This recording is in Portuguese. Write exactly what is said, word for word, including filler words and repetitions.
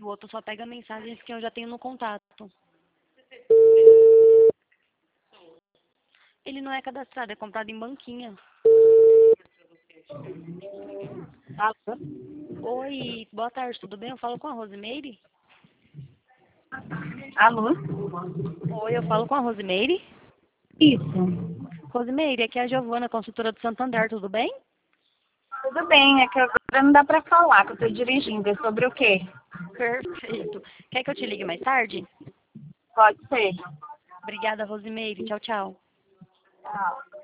o outro só pega mensagens que eu já tenho no contato. Ele não é cadastrado, é comprado em banquinha. Alô? Oi, boa tarde, tudo bem? Eu falo com a Rosimeire? Alô? Oi, eu falo com a Rosimeire? Isso. Rosimeire, aqui é a Giovana, consultora do Santander, tudo bem? Tudo bem, é que agora não dá pra falar, que eu tô dirigindo. É sobre o quê? Perfeito. Quer que eu te ligue mais tarde? Pode ser. Obrigada, Rosimeire. Tchau, tchau. Tchau.